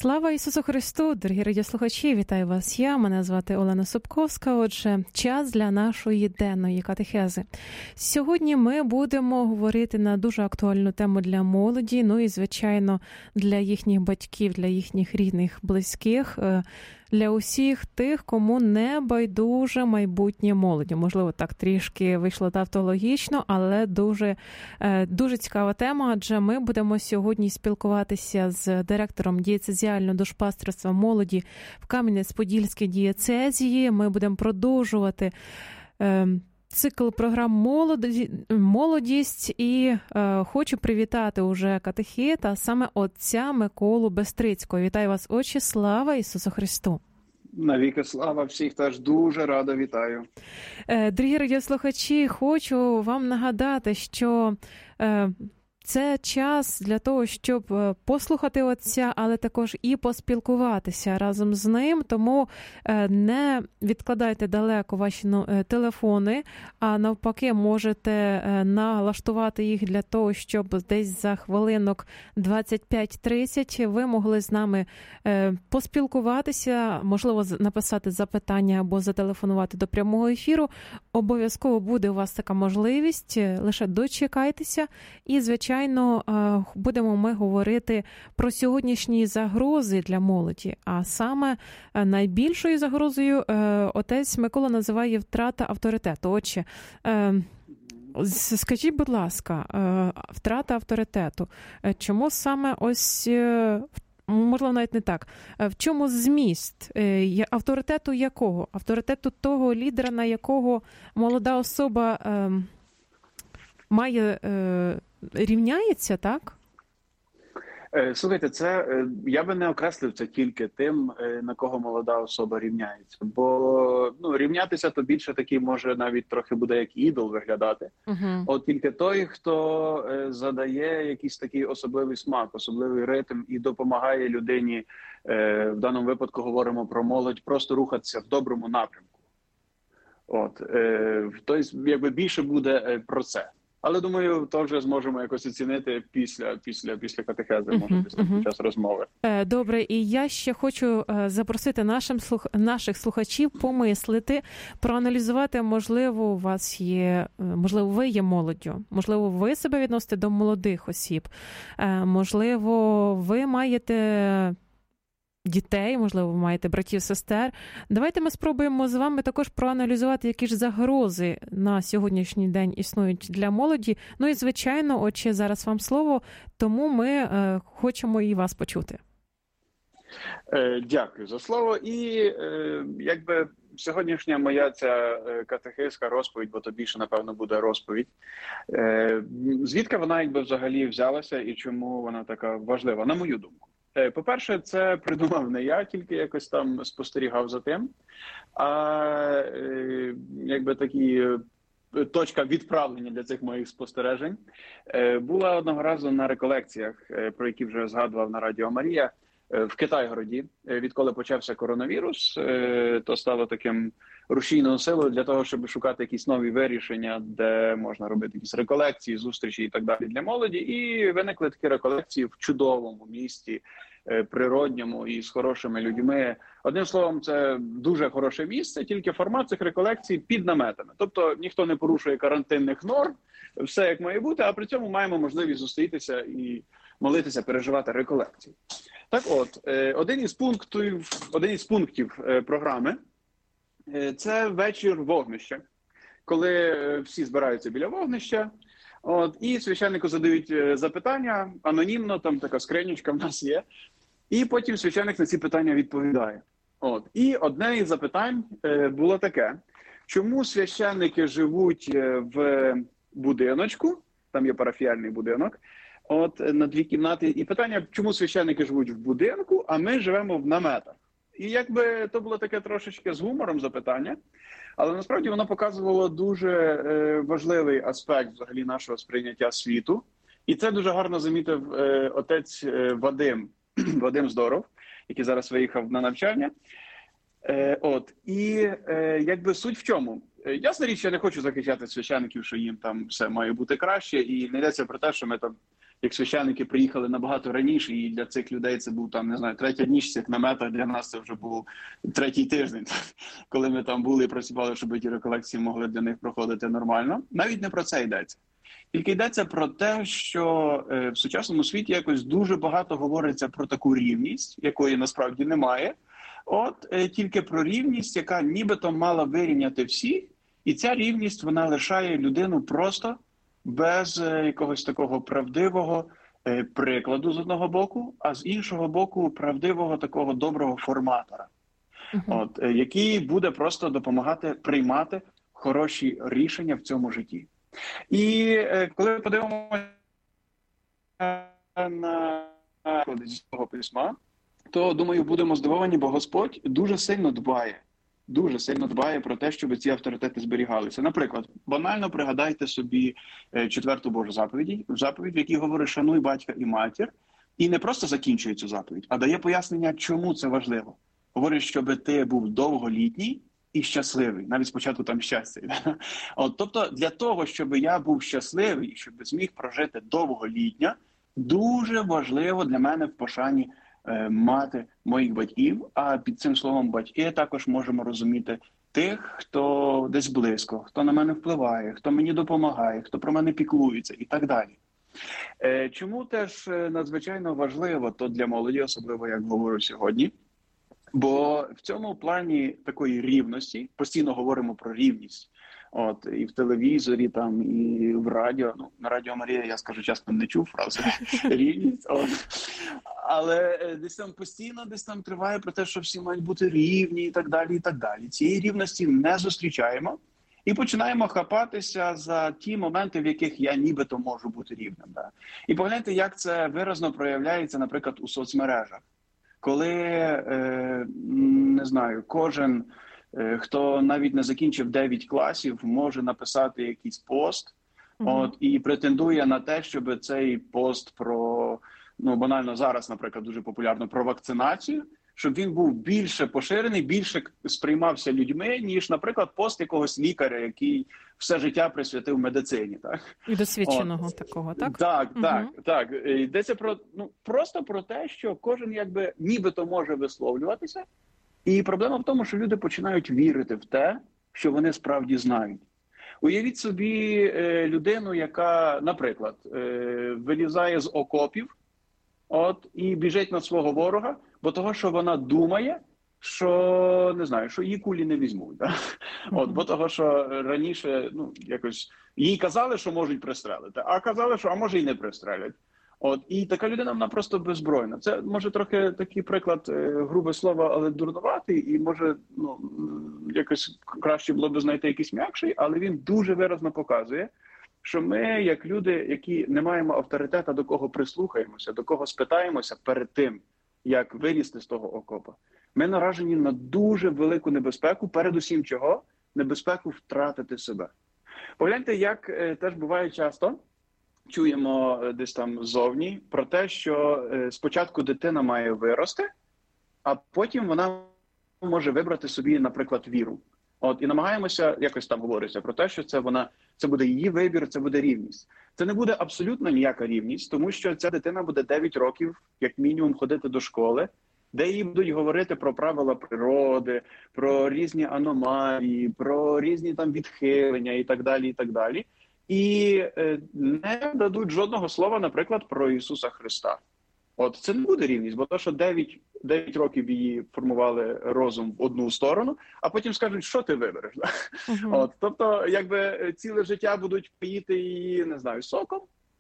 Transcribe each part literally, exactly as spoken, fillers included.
Слава Ісусу Христу, дорогі радіослухачі, вітаю вас я, мене звати Олена Собковська. Отже, час для нашої денної катехези. Сьогодні ми будемо говорити на дуже актуальну тему для молоді, ну і, звичайно, для їхніх батьків, для їхніх рідних, близьких, для усіх тих, кому не байдуже майбутнє молоді. Можливо, так трішки вийшло тавтологічно, але дуже, дуже цікава тема, адже ми будемо сьогодні спілкуватися з директором дієцезіального душпастерства молоді в Кам'янець-Подільській дієцезії. Ми будемо продовжувати е, цикл програм молоді, «Молодість» і е, хочу привітати уже катехета, а саме отця Миколу Бестрицького. Вітаю вас, отче, слава Ісусу Христу! Навіки слава, всіх теж дуже радо вітаю. Е, дорогі радіослухачі, хочу вам нагадати, що е, це час для того, щоб послухати отця, але також і поспілкуватися разом з ним. Тому не відкладайте далеко ваші телефони, а навпаки можете налаштувати їх для того, щоб десь за хвилинок двадцять п'ять тридцять ви могли з нами поспілкуватися, можливо, написати запитання або зателефонувати до прямого ефіру. Обов'язково буде у вас така можливість, лише дочекайтеся і, звичайно, Звичайно, будемо ми говорити про сьогоднішні загрози для молоді, а саме найбільшою загрозою отець Микола називає втрата авторитету. Отже, скажіть, будь ласка, втрата авторитету, чому саме ось, можливо, навіть не так, в чому зміст авторитету якого? Авторитету того лідера, на якого молода особа має рівняється, так? Слухайте, це я би не окреслив це тільки тим, на кого молода особа рівняється. Бо ну, рівнятися то більше такий може навіть трохи буде як ідол виглядати. Uh-huh. От тільки той, хто задає якийсь такий особливий смак, особливий ритм і допомагає людині, в даному випадку говоримо про молодь, просто рухатися в доброму напрямку. От, тобто, якби більше буде про це. Але, думаю, то вже зможемо якось оцінити після, після, після катехези, uh-huh, може, після uh-huh. час розмови. Добре, і я ще хочу запросити нашим слух... наших слухачів помислити, проаналізувати, можливо, у вас є, можливо, ви є молоддю, можливо, ви себе відносите до молодих осіб, можливо, ви маєте дітей, можливо, ви маєте братів, сестер. Давайте ми спробуємо з вами також проаналізувати, які ж загрози на сьогоднішній день існують для молоді. Ну і, звичайно, отче, зараз вам слово, тому ми е, хочемо і вас почути. Е, дякую за слово. І е, якби сьогоднішня моя ця катехизка розповідь, бо то більше, напевно, буде розповідь. Е, звідки вона якби взагалі взялася і чому вона така важлива, на мою думку? По-перше, це придумав не я, тільки якось там спостерігав за тим, а якби такі точка відправлення для цих моїх спостережень була одного разу на реколекціях, про які вже згадував на Радіо Марія, в Китайгороді. Відколи почався коронавірус, то стало таким рушійною силою для того, щоб шукати якісь нові вирішення, де можна робити якісь реколекції, зустрічі і так далі для молоді. І виникли такі реколекції в чудовому місті, природньому і з хорошими людьми. Одним словом, це дуже хороше місце, тільки формат цих реколекцій під наметами. Тобто ніхто не порушує карантинних норм, все як має бути, а при цьому маємо можливість зустрітися і молитися, переживати реколекції. Так от, один із пунктів, один із пунктів програми – це вечір вогнища, коли всі збираються біля вогнища, от, і священнику задають запитання, анонімно, там така скринічка в нас є, і потім священник на ці питання відповідає. От. І одне із запитань було таке: чому священники живуть в будиночку, там є парафіяльний будинок, от, на дві кімнати, і питання, чому священники живуть в будинку, а ми живемо в наметах. І якби то було таке трошечки з гумором запитання, але насправді воно показувало дуже е, важливий аспект взагалі нашого сприйняття світу. І це дуже гарно замітив е, отець е, Вадим, Вадим Здоров, який зараз виїхав на навчання. Е, от, і е, якби суть в чому? Е, ясна річ, я не хочу захищати священиків, що їм там все має бути краще, і не йдеться про те, що ми там як священники приїхали набагато раніше, і для цих людей це був там, не знаю, третя ніч як наметах, для нас це вже був третій тиждень, коли ми там були і працювали, щоб ті реколекції могли для них проходити нормально. Навіть не про це йдеться. Тільки йдеться про те, що е, в сучасному світі якось дуже багато говориться про таку рівність, якої насправді немає. От е, тільки про рівність, яка нібито мала вирівняти всіх, і ця рівність, вона лишає людину просто без е, якогось такого правдивого е, прикладу з одного боку, а з іншого боку правдивого такого доброго форматора, uh-huh. от, е, який буде просто допомагати приймати хороші рішення в цьому житті. І е, коли подивимося на зі свого письма, то, думаю, будемо здивовані, бо Господь дуже сильно дбає, дуже сильно дбає про те, щоб ці авторитети зберігалися. Наприклад, банально пригадайте собі четверту Божу заповідь, заповідь, в якій говорить «Шануй батька і матір», і не просто закінчує цю заповідь, а дає пояснення, чому це важливо. Говорить, щоб ти був довголітній і щасливий. Навіть спочатку там щастя. От, тобто для того, щоб я був щасливий, щоб зміг прожити довголіття, дуже важливо для мене в пошані е, мати моїх батьків. А під цим словом батьки також можемо розуміти тих, хто десь близько, хто на мене впливає, хто мені допомагає, хто про мене піклується і так далі. Е, чому теж надзвичайно важливо, то для молоді, особливо, як говорю сьогодні, бо в цьому плані такої рівності, постійно говоримо про рівність, от, і в телевізорі, там, і в радіо, ну, на Радіо Марія, я скажу чесно, не чув фрази рівність, от. Але десь там постійно десь там триває про те, що всі мають бути рівні і так далі, і так далі. Цієї рівності не зустрічаємо і починаємо хапатися за ті моменти, в яких я нібито можу бути рівним. Да? І погляньте, як це виразно проявляється, наприклад, у соцмережах. Коли, е, не знаю, кожен, е, хто навіть не закінчив дев'ять класів, може написати якийсь пост, mm-hmm. от, і претендує на те, щоб цей пост про, ну, банально зараз, наприклад, дуже популярно, про вакцинацію, щоб він був більше поширений, більше сприймався людьми, ніж, наприклад, пост якогось лікаря, який все життя присвятив медицині. Так? І досвідченого От. такого, так? Так, угу. так, так. Йдеться про, ну, просто про те, що кожен якби нібито може висловлюватися. І проблема в тому, що люди починають вірити в те, що вони справді знають. Уявіть собі е, людину, яка, наприклад, е, вилізає з окопів, от, і біжить на свого ворога, бо того, що вона думає, що, не знаю, що її кулі не візьмуть. Да? Mm-hmm. От, бо того, що раніше, ну, якось, їй казали, що можуть пристрелити, а казали, що, а може, і не пристрелять. От, і така людина, вона просто беззбройна. Це, може, трохи такий приклад, е, грубе слово, але дурнуватий, і, може, ну, якось краще було б знайти якийсь м'якший, але він дуже виразно показує, що ми, як люди, які не маємо авторитета, до кого прислухаємося, до кого спитаємося перед тим, як вилізти з того окопа, ми наражені на дуже велику небезпеку, передусім чого? Небезпеку втратити себе. Погляньте, як е, теж буває часто, чуємо е, десь там ззовні, про те, що е, спочатку дитина має вирости, а потім вона може вибрати собі, наприклад, віру. От, і намагаємося, якось там говориться про те, що це вона, це буде її вибір, це буде рівність. Це не буде абсолютно ніяка рівність, тому що ця дитина буде дев'ять років, як мінімум, ходити до школи, де їй будуть говорити про правила природи, про різні аномалії, про різні там відхилення і так далі, і так далі. І е, не дадуть жодного слова, наприклад, про Ісуса Христа. От, це не буде рівність, бо то, що дев'ять, дев'ять років її формували розум в одну сторону, а потім скажуть, що ти вибереш. Uh-huh. От, тобто, якби ціле життя будуть поїти її, не знаю, соком,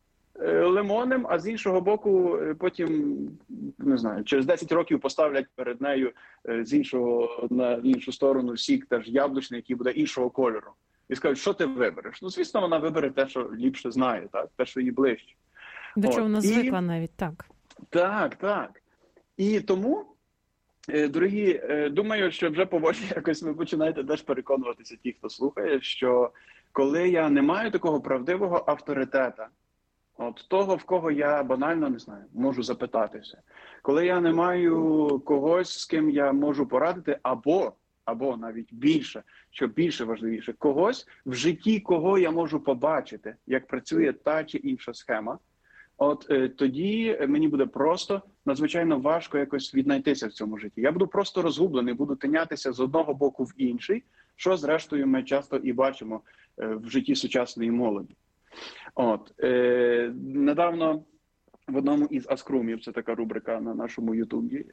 лимонем, а з іншого боку потім, не знаю, через десять років поставлять перед нею з іншого, на іншу сторону сік теж яблучний, який буде іншого кольору. І скажуть, що ти вибереш? Ну, звісно, вона вибере те, що ліпше знає, так? Те, що їй ближче. До чого вона звикла навіть, так. Так, так. І тому, дорогі, думаю, що вже поволі якось ви починаєте теж переконуватися ті, хто слухає, що коли я не маю такого правдивого авторитета, от того, в кого я банально, не знаю, можу запитатися, коли я не маю когось, з ким я можу порадити, або, або навіть більше, що більше важливіше, когось, в житті кого я можу побачити, як працює та чи інша схема, от е, тоді мені буде просто надзвичайно важко якось віднайтися в цьому житті. Я буду просто розгублений, буду тинятися з одного боку в інший, що зрештою ми часто і бачимо е, в житті сучасної молоді. От е, недавно в одному із аскрумів, це така рубрика на нашому Ютубі,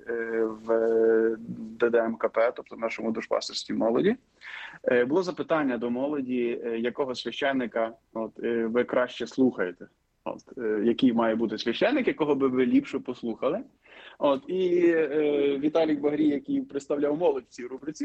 в ДДМКП, тобто в нашому душпастерстві молоді, було запитання до молоді, якого священника от, ви краще слухаєте. От, який має бути священник, якого би ви ліпше послухали. От, і е, Віталік Багрій, який представляв молодь в цій рубриці,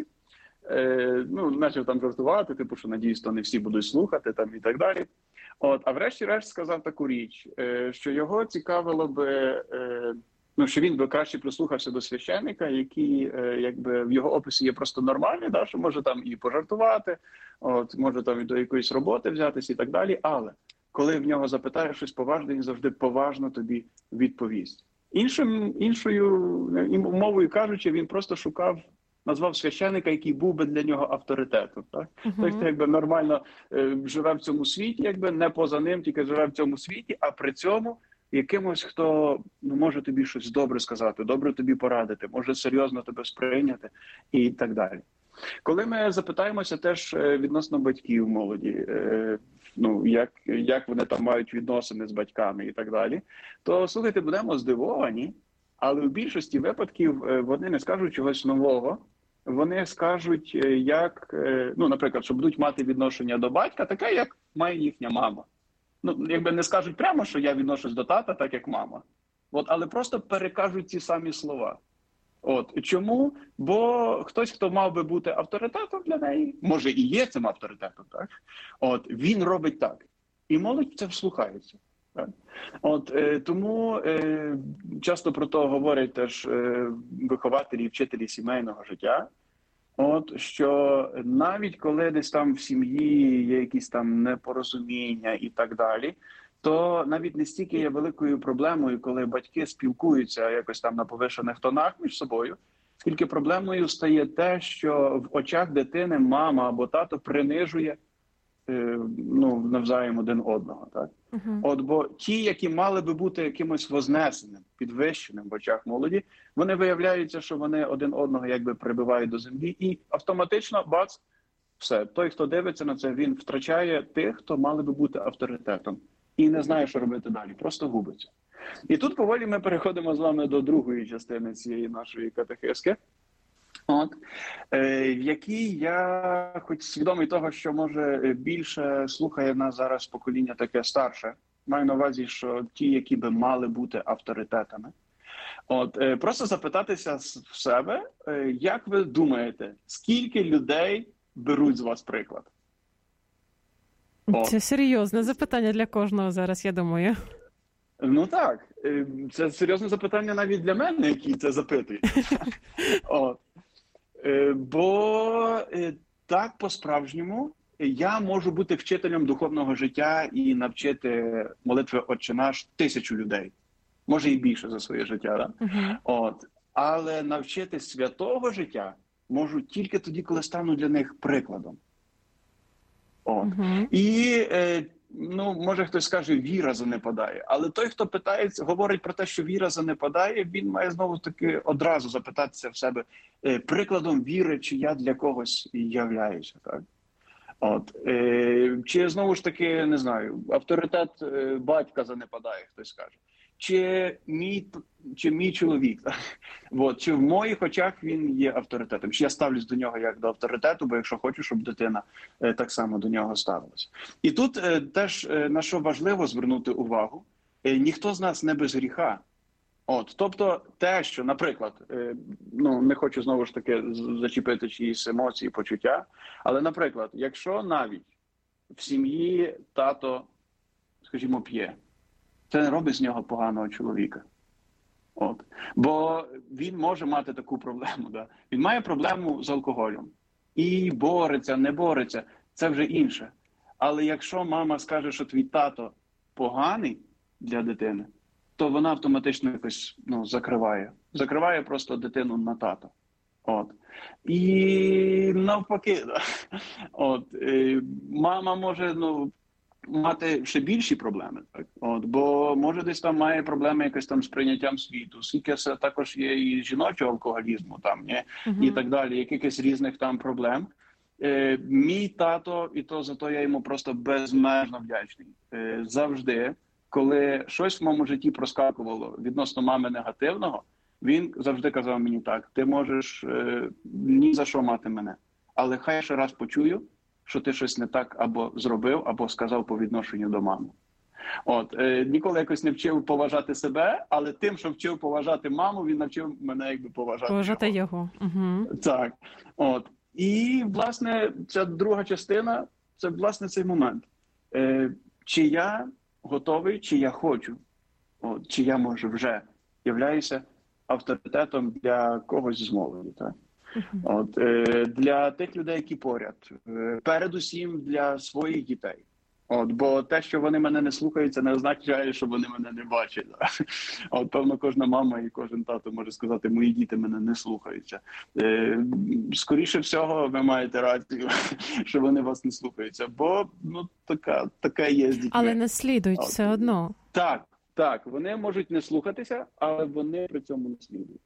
е, ну, почав там жартувати, типу, що, надіюсь, то не всі будуть слухати там, і так далі. От, а врешті-решт сказав таку річ, що його цікавило би, ну, що він би краще прислухався до священника, який, якби, в його описі є просто нормальний, да, що може там і пожартувати, от, може там і до якоїсь роботи взятися і так далі, але коли в нього запитаєш щось поважне, він завжди поважно тобі відповість. Іншим, іншою мовою кажучи, він просто шукав, назвав священника, який був би для нього авторитетом. Так? Uh-huh. Той, хто якби нормально е, живе в цьому світі, якби не поза ним, тільки живе в цьому світі, а при цьому якимось, хто ну, може тобі щось добре сказати, добре тобі порадити, може серйозно тебе сприйняти і так далі. Коли ми запитаємося теж відносно батьків молоді, е, ну, як, як вони там мають відносини з батьками і так далі, то, слухайте, будемо здивовані, але в більшості випадків вони не скажуть чогось нового, вони скажуть, як, ну, наприклад, що будуть мати відношення до батька, таке, як має їхня мама. Ну, якби не скажуть прямо, що я відношусь до тата, так як мама. От, але просто перекажуть ці самі слова. От, чому? Бо хтось, хто мав би бути авторитетом для неї, може і є цим авторитетом, так? От, він робить так. І молодь це вслухається. Так? От, е, тому е, часто про то говорять теж е, вихователі і вчителі сімейного життя, от, що навіть коли десь там в сім'ї є якісь там непорозуміння і так далі, то навіть не стільки є великою проблемою, коли батьки спілкуються якось там на повишених тонах між собою, скільки проблемою стає те, що в очах дитини мама або тато принижує ну, навзаєм один одного. Так? Uh-huh. От, бо ті, які мали би бути якимось вознесеним, підвищеним в очах молоді, вони виявляються, що вони один одного якби прибивають до землі і автоматично, бац, все. Той, хто дивиться на це, він втрачає тих, хто мали би бути авторитетом. І не знає, що робити далі, просто губиться. І тут поволі ми переходимо з вами до другої частини цієї нашої катехизки, от, е, в якій я, хоч свідомий того, що, може, більше слухає нас зараз покоління таке старше, маю на увазі, що ті, які би мали бути авторитетами, от, е, просто запитатися в себе, е, як ви думаєте, скільки людей беруть з вас приклад? Це серйозне запитання для кожного зараз, я думаю. Ну так, це серйозне запитання навіть для мене, який це запитує. От. Бо так, по-справжньому, я можу бути вчителем духовного життя і навчити молитви «Отче наш» тисячу людей. Може і більше за своє життя. Да? Uh-huh. От. Але навчити святого життя можу тільки тоді, коли стану для них прикладом. От. Uh-huh. І, е, ну, може хтось скаже, віра занепадає. Але той, хто питається, говорить про те, що віра занепадає, він має знову-таки одразу запитатися в себе, е, прикладом віри, чи я для когось являюся. Так? От. Е, чи, знову ж таки, не знаю, авторитет е, батька занепадає, хтось скаже. Чи мій, чи мій чоловік, от, чи в моїх очах він є авторитетом, чи я ставлюсь до нього як до авторитету, бо якщо хочу, щоб дитина е, так само до нього ставилася. І тут е, теж, е, на що важливо звернути увагу, е, ніхто з нас не без гріха. От, тобто те, що, наприклад, е, ну, не хочу знову ж таки зачепити чиїсь емоції, почуття, але, наприклад, якщо навіть в сім'ї тато, скажімо, п'є, це не робить з нього поганого чоловіка. От. Бо він може мати таку проблему. Да? Він має проблему з алкоголем. І бореться, не бореться. Це вже інше. Але якщо мама скаже, що твій тато поганий для дитини, то вона автоматично якось ну, закриває. Закриває просто дитину на тато. От. І навпаки. Да? От. Мама може... ну. мати ще більші проблеми, так? От, бо може десь там має проблеми якось там з прийняттям світу, скільки це також є і жіночого алкоголізму, там, ні? Uh-huh. І так далі, якихось різних там проблем. Е, мій тато, і то за то я йому просто безмежно вдячний. Е, завжди, коли щось в моєму житті проскакувало відносно мами негативного, він завжди казав мені так: ти можеш е, ні за що мати мене, але хай ще раз почую, що ти щось не так або зробив, або сказав по відношенню до мами. От, е, ніколи якось не вчив поважати себе, але тим, що вчив поважати маму, він навчив мене якби поважати, поважати його. його. Угу. Так. От. І, власне, ця друга частина – це, власне, цей момент. Е, чи я готовий, чи я хочу, от, чи я, може, вже являюся авторитетом для когось з молоді, так? Uh-huh. От, е, для тих людей, які поряд. Е, передусім для своїх дітей. От, бо те, що вони мене не слухають, це не означає, що вони мене не бачать. От, певно, кожна мама і кожен тато може сказати: мої діти мене не слухаються. Е, скоріше всього, ви маєте рацію, що вони вас не слухаються. Бо, ну, така, така є з дітьми. Але не слідують От, все одно. Так, так. Вони можуть не слухатися, але вони при цьому не слідують.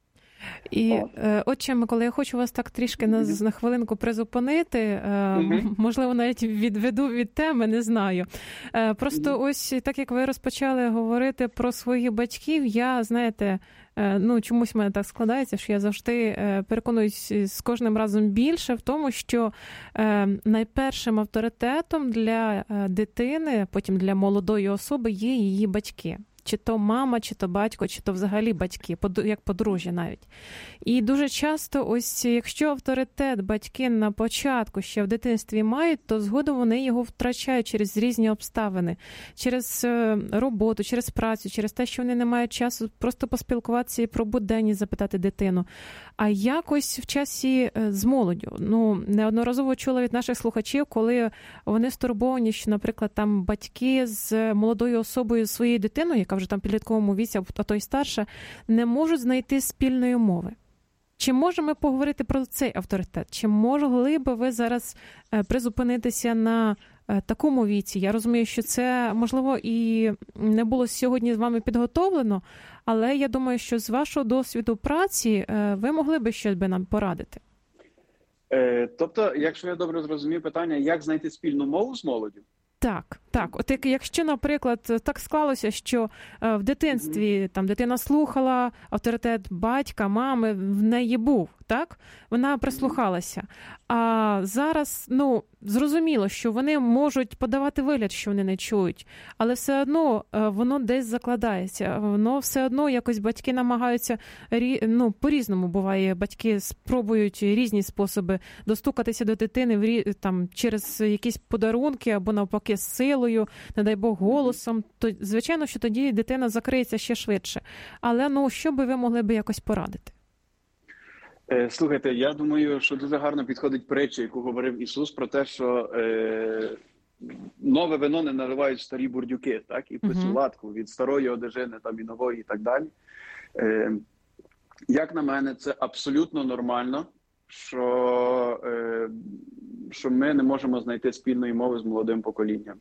І, е, отче Микола, я хочу вас так трішки на, на хвилинку призупинити, е, mm-hmm. можливо, навіть відведу від теми, не знаю. Е, просто mm-hmm. ось, так як ви розпочали говорити про своїх батьків, я, знаєте, е, ну, чомусь в мене так складається, що я завжди е, переконуюсь з кожним разом більше в тому, що е, найпершим авторитетом для е, дитини, потім для молодої особи є її батьки. Чи то мама, чи то батько, чи то взагалі батьки, як подружжя навіть. І дуже часто, ось якщо авторитет батьки на початку ще в дитинстві мають, то згодом вони його втрачають через різні обставини, через роботу, через працю, через те, що вони не мають часу просто поспілкуватися і про буденність запитати дитину. А якось в часі з молоддю. Ну, неодноразово чула від наших слухачів, коли вони стурбовані, що, наприклад, там батьки з молодою особою своєю дитиною, яка вже там в підлітковому віці, а то й старша, не можуть знайти спільної мови. Чи можемо поговорити про цей авторитет? Чи могли би ви зараз призупинитися на такому віці? Я розумію, що це, можливо, і не було сьогодні з вами підготовлено, але я думаю, що з вашого досвіду праці ви могли би щось би нам порадити. Тобто, якщо я добре зрозумів питання, як знайти спільну мову з молоддю? Так, так. От як, якщо, наприклад, так склалося, що е, в дитинстві там дитина слухала, авторитет батька, мами в неї був, так? Вона прислухалася. А зараз, ну, зрозуміло, що вони можуть подавати вигляд, що вони не чують, але все одно е, воно десь закладається. Воно все одно якось батьки намагаються, ну, по-різному буває, батьки спробують різні способи достукатися до дитини там через якісь подарунки або навпаки з силою, не дай Бог, голосом, то, звичайно, що тоді дитина закриється ще швидше. Але, ну, що би ви могли би якось порадити? Слухайте, я думаю, що дуже гарно підходить притча, яку говорив Ісус, про те, що е, нове вино не наливають в старі бурдюки, так, і пису латку від старої одежини, там, і нової, і так далі. Е, як на мене, це абсолютно нормально, що, е, що ми не можемо знайти спільної мови з молодим поколінням.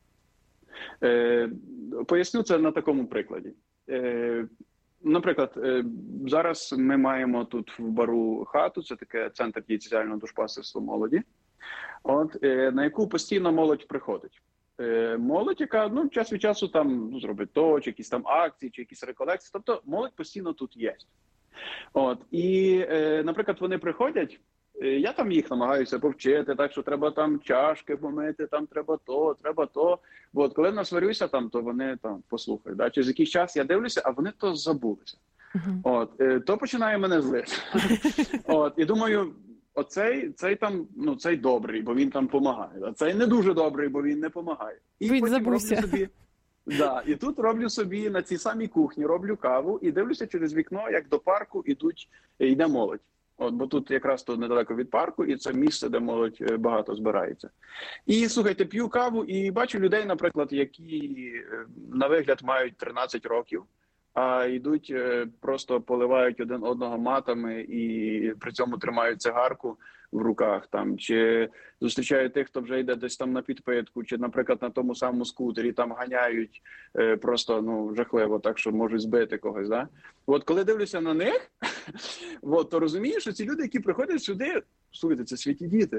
Е, поясню це на такому прикладі. Е, наприклад, е, зараз ми маємо тут в бару хату, це таке центр дієцезіального душпастерства молоді, от, е, на яку постійно молодь приходить. Е, молодь, яка, ну, час від часу там, ну, зробить то, чи якісь там акції, чи якісь реколекції, тобто молодь постійно тут є. От, і, е, наприклад, вони приходять, е, я там їх намагаюся повчити, так що треба там чашки помити, там треба то, треба то. Бо от коли насварюся там, то вони там послухають. Да? Через якийсь час я дивлюся, а вони то забулися. Uh-huh. От, е, то починає мене злити. От, і думаю, оцей, цей там, ну, цей добрий, бо він там помагає, а цей не дуже добрий, бо він не помагає. І він потім забувся. роблю собі... Да, і тут роблю собі на цій самій кухні, роблю каву і дивлюся через вікно, як до парку ідуть, йде молодь. От, бо тут якраз тут недалеко від парку, і це місце, де молодь багато збирається. І, слухайте, п'ю каву і бачу людей, наприклад, які на вигляд мають тринадцять років, а йдуть, просто поливають один одного матами і при цьому тримають цигарку в руках, там, чи зустрічають тих, хто вже йде десь там на підпитку, чи, наприклад, на тому самому скутері, там ганяють е, просто, ну, жахливо, так, що можуть збити когось, да? От коли дивлюся на них, от, то розумію, що ці люди, які приходять сюди, слухайте, це святі діти.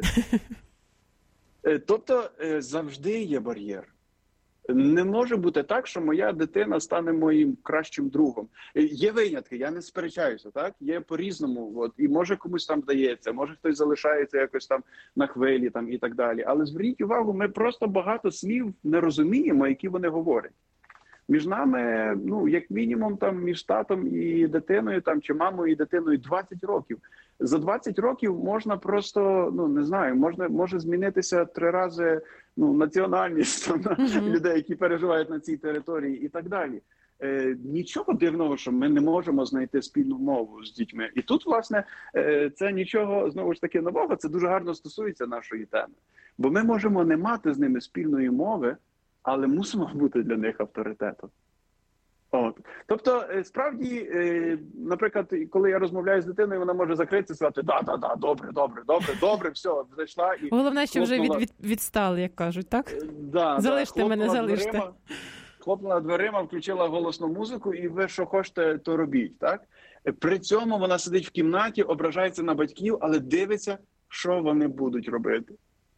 Е, тобто е, завжди є бар'єр. Не може бути так, що моя дитина стане моїм кращим другом. Є винятки, я не сперечаюся, так? Є по-різному, от, і може комусь там вдається, може хтось залишається якось там на хвилі там, і так далі. Але зверніть увагу, ми просто багато слів не розуміємо, які вони говорять. Між нами, ну, як мінімум, там, між татом і дитиною, там, чи мамою і дитиною двадцять років. За двадцять років можна просто, ну, не знаю, можна, може змінитися три рази, ну, національність там, mm-hmm. людей, які переживають на цій території і так далі. Е, нічого дивного, що ми не можемо знайти спільну мову з дітьми. І тут, власне, е, це нічого, знову ж таки, нового, це дуже гарно стосується нашої теми. Бо ми можемо не мати з ними спільної мови, але мусимо бути для них авторитетом. От. Тобто, справді, наприклад, коли я розмовляю з дитиною, вона може закритися і сказати, да-да-да, добре, добре, добре, добре, все, зайшла. І головне, що хлопнула... вже від, від, відстали, як кажуть, так? Да, залиште да, мене, залиште. Дверима, хлопнула дверима, включила голосну музику, і ви що хочете, то робіть, так? При цьому вона сидить в кімнаті, ображається на батьків, але дивиться, що вони будуть робити.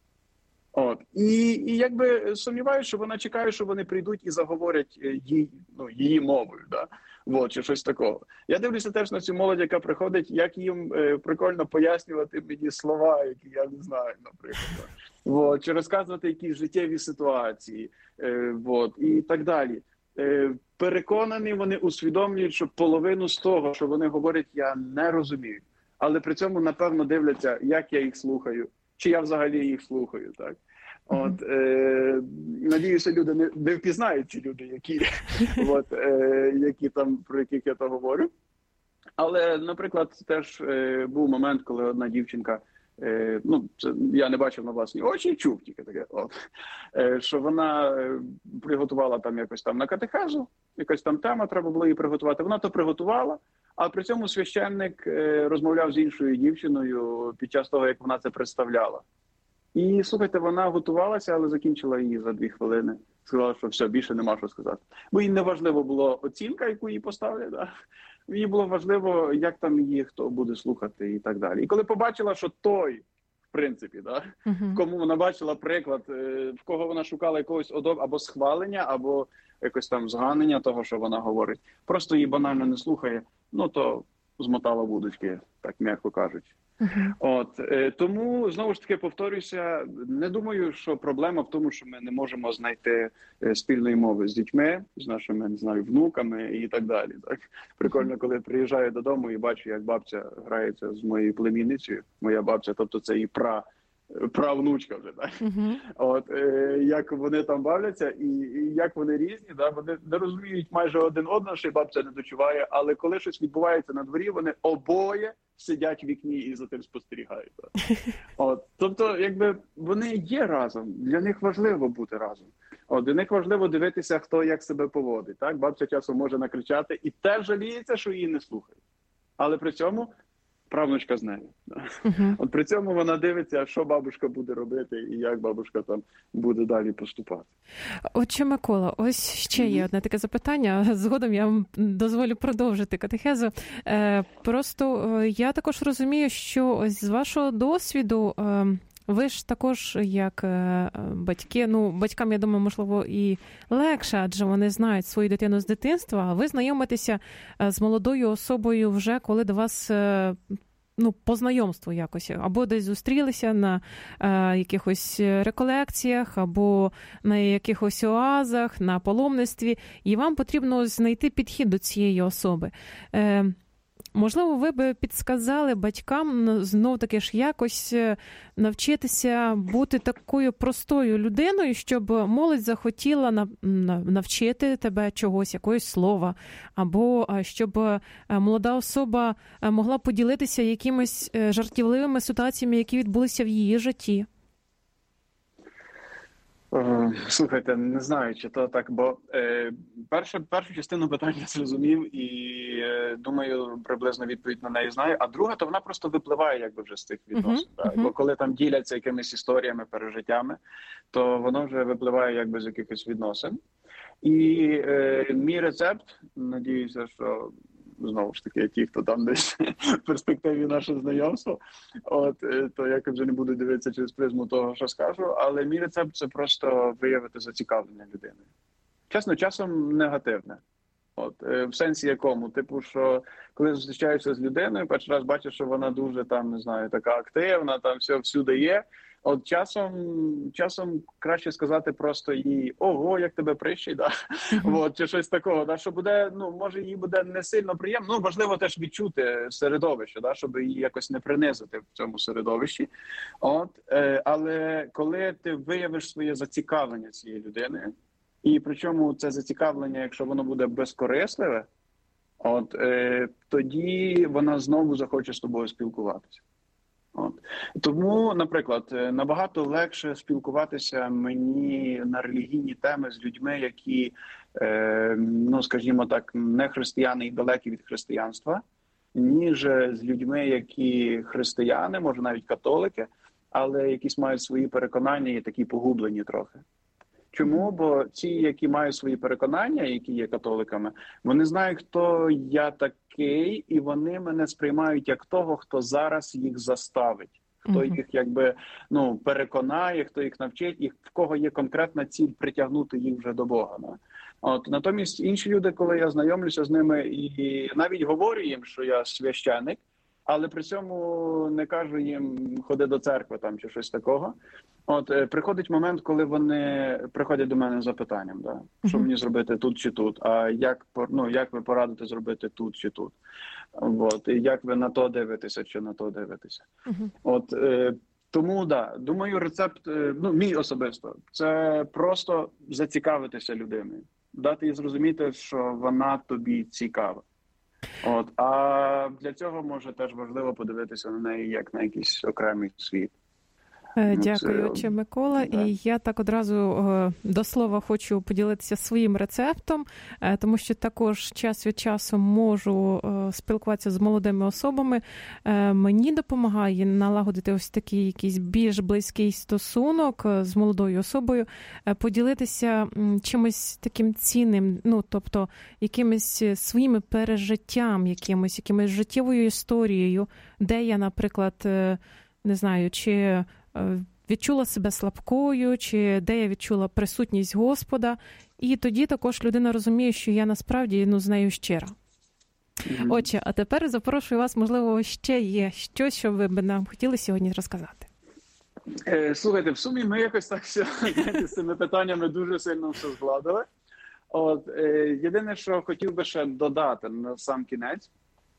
От. І, і якби сумніваюся, що вона чекає, що вони прийдуть і заговорять її, ну, її мовою, да? От, чи щось такого. Я дивлюся теж на цю молодь, яка приходить, як їм е, прикольно пояснювати мені слова, які я не знаю, наприклад. От, чи розказувати якісь життєві ситуації, е, от, і так далі. Е, переконані, вони усвідомлюють, що половину з того, що вони говорять, я не розумію. Але при цьому, напевно, дивляться, як я їх слухаю, чи я взагалі їх слухаю, так? От, е, надіюся, люди не, не впізнають ці люди, які, от, е, які там, про яких я то говорю. Але, наприклад, теж е, був момент, коли одна дівчинка, е, ну, це, я не бачив на власні очі, чув тільки таке, от, е, що вона е, приготувала там якось там на катехезу, якась там тема треба було її приготувати. Вона то приготувала, а при цьому священник е, розмовляв з іншою дівчиною під час того, як вона це представляла. І, слухайте, вона готувалася, але закінчила її за дві хвилини. Сказала, що все, більше нема що сказати. Бо їй не важливо було оцінка, яку їй поставлять, да? Їй було важливо, як там її хто буде слухати і так далі. І коли побачила, що той, в принципі, да, uh-huh. кому вона бачила приклад, в кого вона шукала якогось одоб... або схвалення, або якось там зганення того, що вона говорить, просто її банально не слухає, ну то змотала вудочки, так м'яко кажуть. Uh-huh. От, е, тому, знову ж таки, повторюся, не думаю, що проблема в тому, що ми не можемо знайти е, спільної мови з дітьми, з нашими, не знаю, внуками і так далі. Так? Прикольно, коли приїжджаю додому і бачу, як бабця грається з моєю племінницею, моя бабця, тобто це і пра, правнучка вже, так? Uh-huh. От, е, як вони там бавляться і, і як вони різні, да? Вони не розуміють майже один одного, що бабця не дочуває, але коли щось відбувається на дворі, вони обоє сидять в вікні і за тим спостерігають. От, тобто, якби вони є разом, для них важливо бути разом. От, для них важливо дивитися, хто як себе поводить. Так? Бабця часом може накричати і теж жаліється, що її не слухають. Але при цьому правнучка з нею. Uh-huh. От при цьому вона дивиться, що бабушка буде робити і як бабушка там буде далі поступати. Отче Микола, ось ще є одне таке запитання. Згодом я вам дозволю продовжити катехезу. Просто я також розумію, що ось з вашого досвіду ви ж також, як батьки, ну, батькам, я думаю, можливо, і легше, адже вони знають свою дитину з дитинства, а ви знайомитеся з молодою особою вже, коли до вас, ну, по знайомству якось, або десь зустрілися на е, якихось реколекціях, або на якихось оазах, на паломництві, і вам потрібно знайти підхід до цієї особи. Е, Можливо, ви би підсказали батькам знов-таки ж якось навчитися бути такою простою людиною, щоб молодь захотіла навчити тебе чогось, якогось слова, або щоб молода особа могла поділитися якимись жартівливими ситуаціями, які відбулися в її житті. Слухайте, не знаю, чи то так, бо е, перше, першу частину питання зрозумів і е, думаю, приблизно відповідь на неї знаю. А друга, то вона просто випливає якби вже з тих відносин. Uh-huh, uh-huh. Бо коли там діляться якимись історіями, пережиттями, то воно вже випливає якби з якихось відносин. І е, мій рецепт, надіюся, що знову ж таки, ті, хто там десь в перспективі наше знайомство, от, то я вже не буду дивитися через призму того, що скажу, але мій рецепт – це просто виявити зацікавлення людини. Чесно, часом негативне. От, в сенсі якому? Типу, що коли зустрічаєшся з людиною, перший раз бачиш, що вона дуже там, не знаю, така активна, там все всюди є. От часом, часом краще сказати просто їй «Ого, як тебе прищий», да? Mm-hmm. От, чи щось такого, да? Що буде, ну, може їй буде не сильно приємно, ну, важливо теж відчути середовище, да? Щоб її якось не принизити в цьому середовищі. От, е, але коли ти виявиш своє зацікавлення цієї людини, і причому це зацікавлення, якщо воно буде безкорисливе, от, е, тоді вона знову захоче з тобою спілкуватися. От. Тому, наприклад, набагато легше спілкуватися мені на релігійні теми з людьми, які, е, ну, скажімо так, не християни і далекі від християнства, ніж з людьми, які християни, може навіть католики, але якісь мають свої переконання і такі погублені трохи. Чому? Бо ці, які мають свої переконання, які є католиками, вони знають, хто я такий, і вони мене сприймають як того, хто зараз їх заставить, хто mm-hmm. їх якби ну переконає, хто їх навчить, і в кого є конкретна ціль притягнути їх вже до Бога. Не? От натомість інші люди, коли я знайомлюся з ними і навіть говорю їм, що я священик, але при цьому не кажу їм ходи до церкви там чи щось такого. От е, приходить момент, коли вони приходять до мене з запитанням, да, що мені зробити тут чи тут, а як ну як ви порадите зробити тут чи тут, от і як ви на то дивитеся чи на то дивитеся. Uh-huh. От е, тому да, думаю, рецепт, е, ну мій особисто, це просто зацікавитися людиною, дати їй зрозуміти, що вона тобі цікава. От, а для цього може теж важливо подивитися на неї як на якийсь окремий світ. Дякую, отче Микола. Да. І я так одразу до слова хочу поділитися своїм рецептом, тому що також час від часу можу спілкуватися з молодими особами. Мені допомагає налагодити ось такий якийсь більш близький стосунок з молодою особою, поділитися чимось таким цінним, ну, тобто якимись своїми пережиттям, якимось, якимось життєвою історією, де я, наприклад, не знаю, чи відчула себе слабкою, чи де я відчула присутність Господа. І тоді також людина розуміє, що я насправді ну, з нею щира. Mm-hmm. Отже, а тепер запрошую вас, можливо, ще є щось, що ви б нам хотіли сьогодні розказати. Слухайте, в сумі ми якось так все, з цими питаннями дуже сильно все згладили. От, єдине, що хотів би ще додати на сам кінець,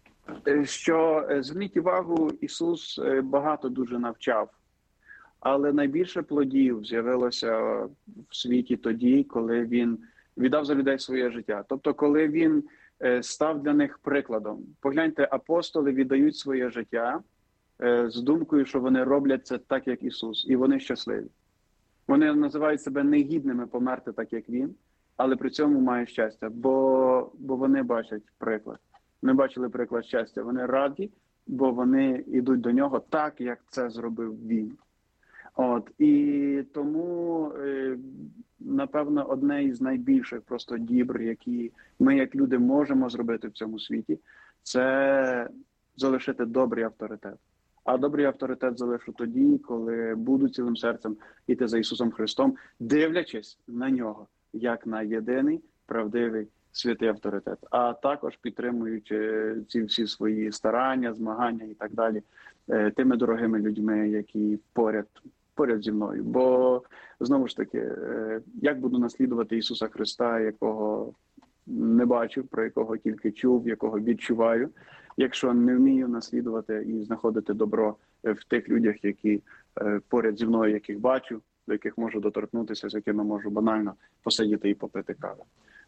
що, зверніть увагу, Ісус багато дуже навчав. Але найбільше плодів з'явилося в світі тоді, коли він віддав за людей своє життя. Тобто, коли він став для них прикладом. Погляньте, апостоли віддають своє життя з думкою, що вони роблять це так, як Ісус. І вони щасливі. Вони називають себе негідними померти так, як Він, але при цьому мають щастя, бо, бо вони бачать приклад. Вони бачили приклад щастя. Вони раді, бо вони йдуть до Нього так, як це зробив Він. От, і тому, напевно, одне із найбільших просто дібр, які ми, як люди, можемо зробити в цьому світі, це залишити добрий авторитет. А добрий авторитет залишу тоді, коли буду цілим серцем йти за Ісусом Христом, дивлячись на Нього, як на єдиний, правдивий, святий авторитет. А також підтримуючи ці всі свої старання, змагання і так далі, тими дорогими людьми, які поряд, поряд зі мною. Бо, знову ж таки, як буду наслідувати Ісуса Христа, якого не бачив, про якого тільки чув, якого відчуваю, якщо не вмію наслідувати і знаходити добро в тих людях, які поряд зі мною, яких бачу, до яких можу доторкнутися, з якими можу банально посидіти і попити каву.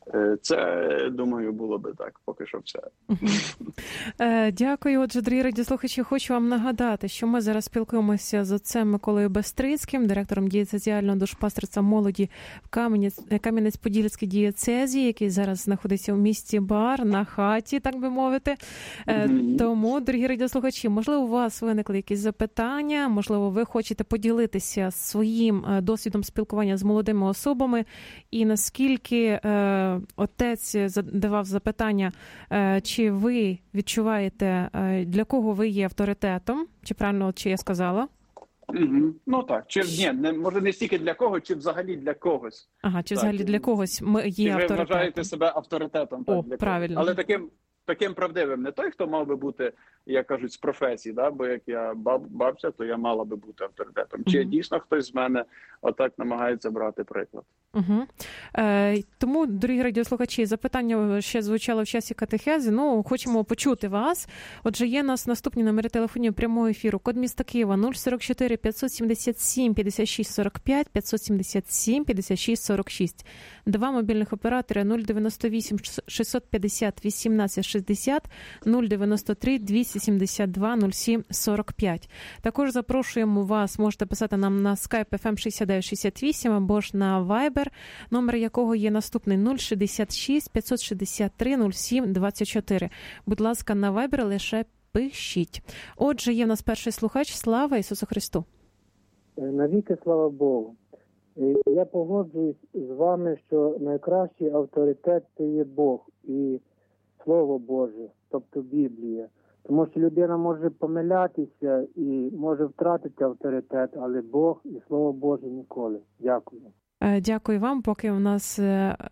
Це, думаю, було би так, поки що все. Дякую. Отже, дорогі радіослухачі, хочу вам нагадати, що ми зараз спілкуємося з отцем Миколою Бестрицьким, директором дієцезіального душпастерства молоді в Кам'янець-Подільській дієцезії, який зараз знаходиться у місті Бар, на хаті, так би мовити. Mm-hmm. Тому, дорогі радіослухачі, можливо, у вас виникли якісь запитання, можливо, ви хочете поділитися своїм досвідом спілкування з молодими особами, і наскільки отець задавав запитання, чи ви відчуваєте, для кого ви є авторитетом, чи правильно, чи я сказала? Угу. Ну так, чи ні, не, може не стільки для кого, чи взагалі для когось. Ага, чи так. взагалі для когось ми є чи авторитетом. Ви вважаєте себе авторитетом. О, так, для правильно. Когось. Але таким, таким правдивим, не той, хто мав би бути, як кажуть, з професії, да? Бо як я баб, бабця, то я мала би бути авторитетом. Угу. Чи дійсно хтось з мене отак намагається брати приклад. Угу. Е, тому, дорогі радіослухачі, запитання ще звучало в часі катехези. Ну, хочемо почути вас. Отже, є у нас наступні номери телефонів прямого ефіру. Код міста Києва нуль сорок чотири п'ятсот сімдесят сім п'ятдесят шість сорок п'ять, п'ятсот сімдесят сім п'ятдесят шість сорок шість. Два мобільних оператори нуль дев'яносто вісім шістсот п'ятдесят вісімнадцять шістдесят, нуль дев'яносто три двісті сімдесят два нуль сім сорок п'ять. Також запрошуємо вас, можете писати нам на Skype еф ем шістдесят дев'ять шістдесят вісім або ж на Viber, номер якого є наступний нуль шістдесят шість п'ятсот шістдесят три нуль сім двадцять чотири. Будь ласка, на Viber лише пишіть. Отже, є в нас перший слухач. Слава Ісусу Христу! Навіки слава Богу! Я погоджуюсь з вами, що найкращий авторитет – це є Бог і Слово Боже, тобто Біблія. Тому що людина може помилятися і може втратити авторитет, але Бог і Слово Боже ніколи. Дякую. Дякую вам. Поки у нас,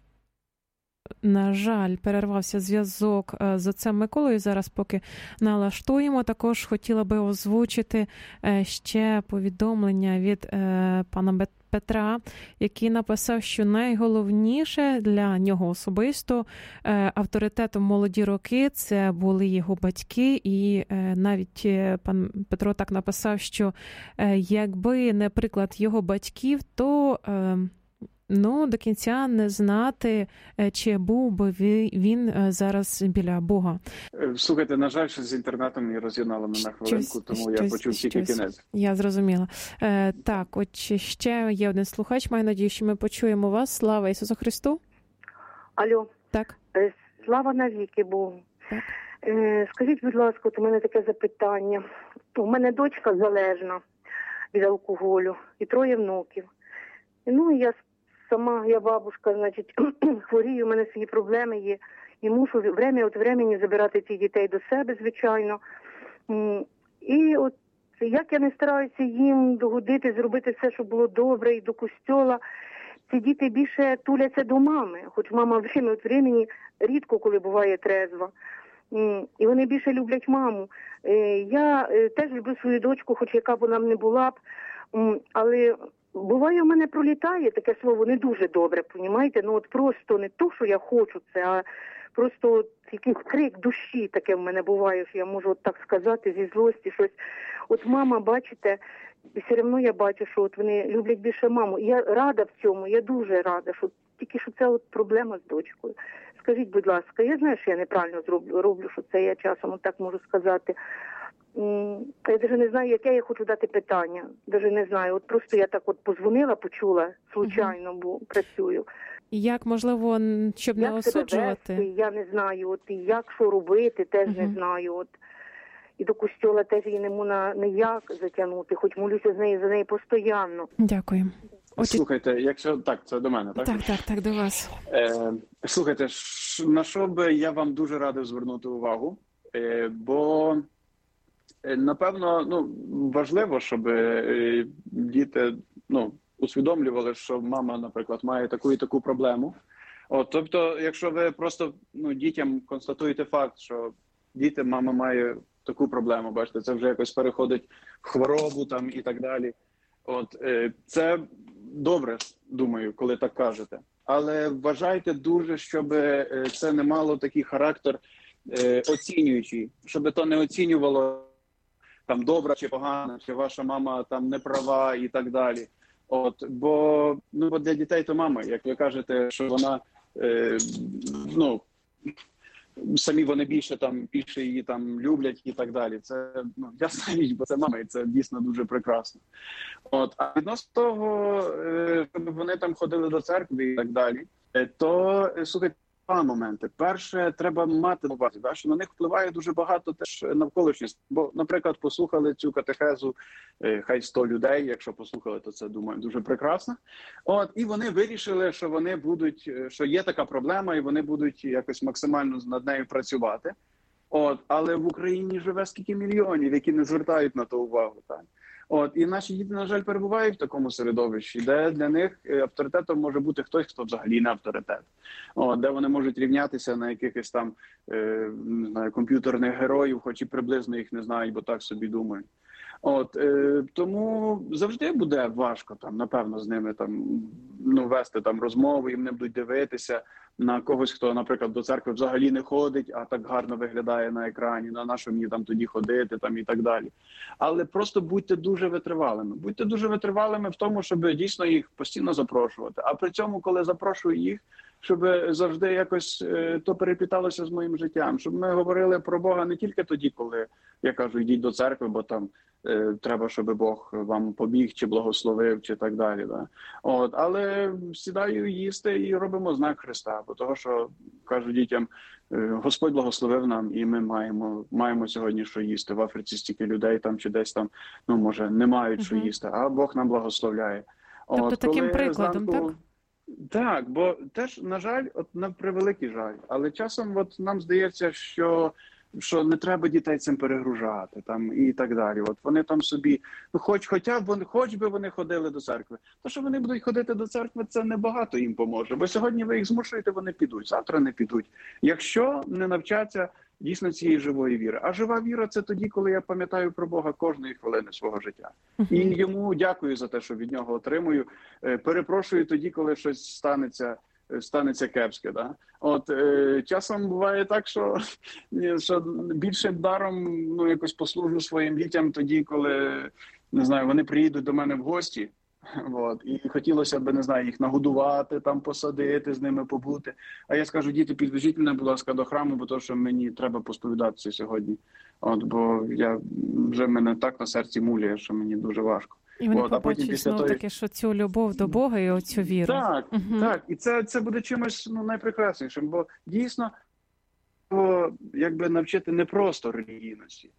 на жаль, перервався зв'язок з отцем Миколою, зараз поки налаштуємо, також хотіла би озвучити ще повідомлення від пана Петра, який написав, що найголовніше для нього особисто авторитетом молоді роки це були його батьки, і навіть пан Петро так написав, що якби не приклад його батьків, то ну, до кінця не знати, чи був би він зараз біля Бога. Слухайте, на жаль, що з інтернетом і роз'єднали мене на хвилинку, тому щось, я почув тільки кінець. Я зрозуміла. Е, так, от ще є один слухач, маю надію, що ми почуємо вас. Слава Ісусу Христу! Алло. Так. Слава навіки Богу. Так. Е, скажіть, будь ласка, от у мене таке запитання. У мене дочка залежна від алкоголю і троє внуків. Ну, і я сама, я бабушка, значить, хворію, у мене свої проблеми є. І мушу время від времени забирати цих дітей до себе, звичайно. І от як я не стараюся їм догодити, зробити все, щоб було добре, і до костьола, ці діти більше туляться до мами. Хоч мама время від времени рідко, коли буває трезва. І вони більше люблять маму. Я теж люблю свою дочку, хоч яка б вона не була б, але буває, у мене пролітає таке слово не дуже добре, понімаєте? Ну от просто не то, що я хочу це, а просто от якийсь крик душі таке в мене буває, що я можу от так сказати зі злості щось. От мама, бачите, і все одно я бачу, що от вони люблять більше маму. І я рада в цьому, я дуже рада, що тільки що це от проблема з дочкою. Скажіть, будь ласка, я знаю, що я неправильно зроблю, роблю, що це я часом от так можу сказати. Я навіть не знаю, яке я хочу дати питання. Навіть не знаю. От просто я так от позвонила, почула, случайно, бо працюю. Як, можливо, щоб як не осуджувати? Вести, я не знаю. От, і як, що робити, теж uh-huh. не знаю. От. І до костьола теж її не можна ніяк затягнути, хоч молюся з нею, за неї постійно. Дякую. От... Слухайте, якщо так, це до мене, так? Так, так, так, до вас. Е, слухайте, ш, на що би я вам дуже радив звернути увагу, е, бо напевно, ну, важливо, щоб діти, ну, усвідомлювали, що мама, наприклад, має таку і таку проблему. От, тобто, якщо ви просто, ну, дітям констатуєте факт, що діти, мама має таку проблему, бачите, це вже якось переходить в хворобу там і так далі. От, це добре, думаю, коли так кажете. Але вважайте дуже, щоб це не мало такий характер оцінюючий, щоб то не оцінювало там добра чи погана, чи ваша мама там не права і так далі. От, бо, ну, бо для дітей то мама, як ви кажете, що вона е, ну, самі вони більше там більше її там люблять і так далі. Це ну ясна річ, бо це мама, і це дійсно дуже прекрасно. От а відносно того, щоб вони там ходили до церкви і так далі, то слухайте, два моменти. Перше, треба мати на увазі, да, що на них впливає дуже багато теж навколишність. Бо, наприклад, послухали цю катехезу, хай сто людей, якщо послухали, то це, думаю, дуже прекрасно. От, і вони вирішили, що вони будуть, що є така проблема, і вони будуть якось максимально над нею працювати. От, але в Україні живе скільки мільйонів, які не звертають на то увагу, так. От, і наші діти, на жаль, перебувають в такому середовищі, де для них авторитетом може бути хтось, хто взагалі не авторитет. От, де вони можуть рівнятися на якихось там е, не знаю, комп'ютерних героїв, хоч і приблизно їх не знають, бо так собі думають. От, е, тому завжди буде важко, там, напевно, з ними там, ну, вести там розмови, їм не будуть дивитися на когось, хто, наприклад, до церкви взагалі не ходить, а так гарно виглядає на екрані, на на що мені там тоді ходити там, і так далі. Але просто будьте дуже витривалими. Будьте дуже витривалими в тому, щоб дійсно їх постійно запрошувати. А при цьому, коли запрошую їх, щоб завжди якось е, то перепліталося з моїм життям, щоб ми говорили про Бога не тільки тоді, коли я кажу, йдіть до церкви, бо там е, треба, щоб Бог вам побіг, чи благословив, чи так далі. Да? От, але сідаю їсти і робимо знак Христа, бо того, що кажу дітям, е, Господь благословив нам, і ми маємо, маємо сьогодні що їсти. В Африці стільки людей там чи десь там, ну може, не мають що їсти, а Бог нам благословляє. Тобто От, таким прикладом, зранку... так? Так, бо теж, на жаль, от на превеликий жаль, але часом от нам здається, що що не треба дітей цим перегружати там і так далі. От вони там собі, ну хоч хоча б вони, хоч би вони ходили до церкви. То, що вони будуть ходити до церкви, це небагато їм поможе. Бо сьогодні ви їх змушуєте, вони підуть, завтра не підуть. Якщо не навчаться дійсно цієї живої віри. А жива віра – це тоді, коли я пам'ятаю про Бога кожної хвилини свого життя. Uh-huh. І йому дякую за те, що від нього отримую. Перепрошую тоді, коли щось станеться, станеться кепське. Да? От е, часом буває так, що, що більшим даром ну, якось послужу своїм дітям тоді, коли, не знаю, вони приїдуть до мене в гості. От, і хотілося б, не знаю, їх нагодувати, там посадити, з ними побути. А я скажу, діти, підвезіть мене, будь ласка, до храму, бо то, що мені треба посповідатися сьогодні. От, бо я вже мене так на серці муляє, що мені дуже важко. І вони От, побачать знову той... таки, що цю любов до Бога і оцю віру. Так, угу. так. І це, це буде чимось ну, найпрекраснішим, бо дійсно бо, якби навчити не просто релігійності,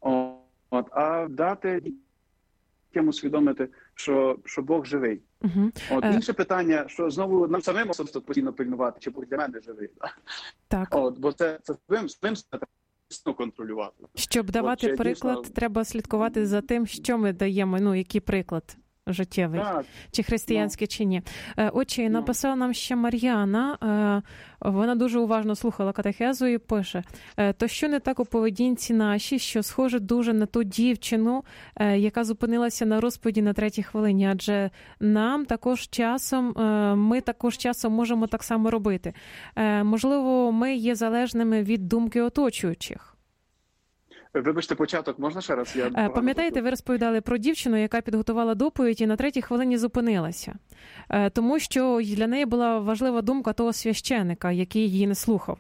от, а дати дітям усвідомити, що, що Бог живий. Угу. От, інше питання, що знову нам самим особисто постійно пильнувати, чи Бог для мене живий. Так. От, бо це, це своїм, своїм контролювати. Щоб давати От, приклад, дійсно... треба слідкувати за тим, що ми даємо, ну, який приклад життєвий, так. чи християнський, no. чи ні. Отже, no. написала нам ще Мар'яна, вона дуже уважно слухала катехезу і пише, то що не так у поведінці нашій, що схоже дуже на ту дівчину, яка зупинилася на розповіді на третій хвилині, адже нам також часом, ми також часом можемо так само робити. Можливо, ми є залежними від думки оточуючих. Вибачте, початок, можна ще раз? Я Пам'ятаєте, ви розповідали про дівчину, яка підготувала доповідь і на третій хвилині зупинилася. Тому що для неї була важлива думка того священика, який її не слухав.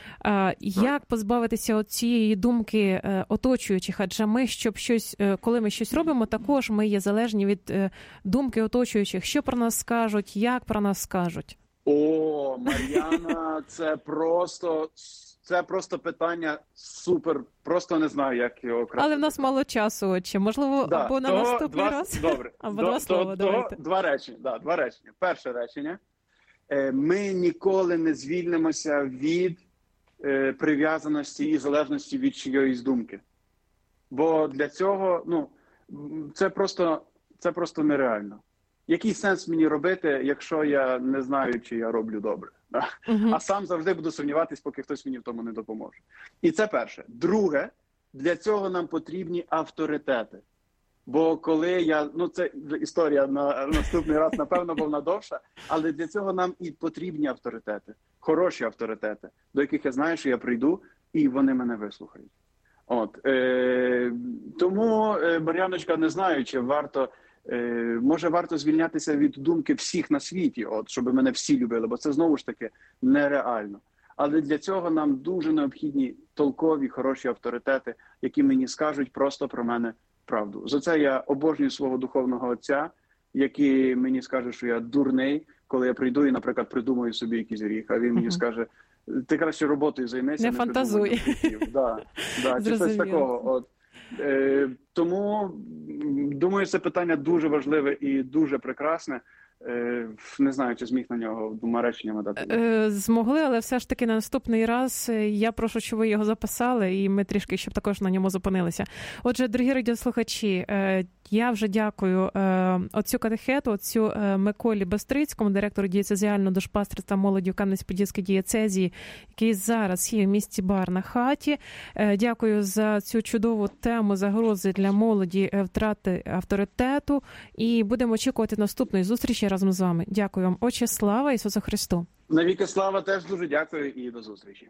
Як позбавитися от цієї думки оточуючих? Адже ми, щоб щось, коли ми щось робимо, також ми є залежні від думки оточуючих. Що про нас скажуть, як про нас скажуть? О, Мар'яна, це просто... Це просто питання супер, просто не знаю, як його окреслити. Але в нас мало часу, отче. Можливо, да, або на того, наступний два, раз. Добре. Або До, два слова, того, давайте. Два речення, да, два речення. Перше речення. Ми ніколи не звільнимося від е, прив'язаності і залежності від чиєїсь думки. Бо для цього, ну, це просто, це просто нереально. Який сенс мені робити, якщо я не знаю, чи я роблю добре? Uh-huh. А сам завжди буду сумніватись, поки хтось мені в тому не допоможе. І це перше. Друге, для цього нам потрібні авторитети. Бо коли я, ну це історія на наступний раз, напевно, бо вона довша, але для цього нам і потрібні авторитети, хороші авторитети, до яких я знаю, що я прийду, і вони мене вислухають. От, е, тому, е, Мар'яночка, не знаю, чи варто Може, варто звільнятися від думки всіх на світі, от, щоб мене всі любили, бо це, знову ж таки, нереально. Але для цього нам дуже необхідні толкові, хороші авторитети, які мені скажуть просто про мене правду. За це я обожнюю свого духовного отця, який мені скаже, що я дурний, коли я прийду і, наприклад, придумаю собі якийсь гріх, а він мені uh-huh. скаже, ти краще роботою займайся. Не, не фантазуй. Да, да, чи щось такого. От. Е, тому, думаю, це питання дуже важливе і дуже прекрасне. Не знаю, чи зміг на нього двома реченнями дати. Змогли, але все ж таки на наступний раз я прошу, щоб ви його записали, і ми трішки, щоб також на ньому зупинилися. Отже, дорогі радіослухачі, я вже дякую отцю катехету, отцю Миколі Бестрицькому, директору дієцезіального душпастерства молоді в Кам'янець-Подільській дієцезії, який зараз є в місті Бар на хаті. Дякую за цю чудову тему загрози для молоді, втрати авторитету, і будемо очікувати наступної зустрічі разом з вами. Дякую вам. Отче, слава Ісусу Христу! Навіки слава, теж дуже дякую і до зустрічі.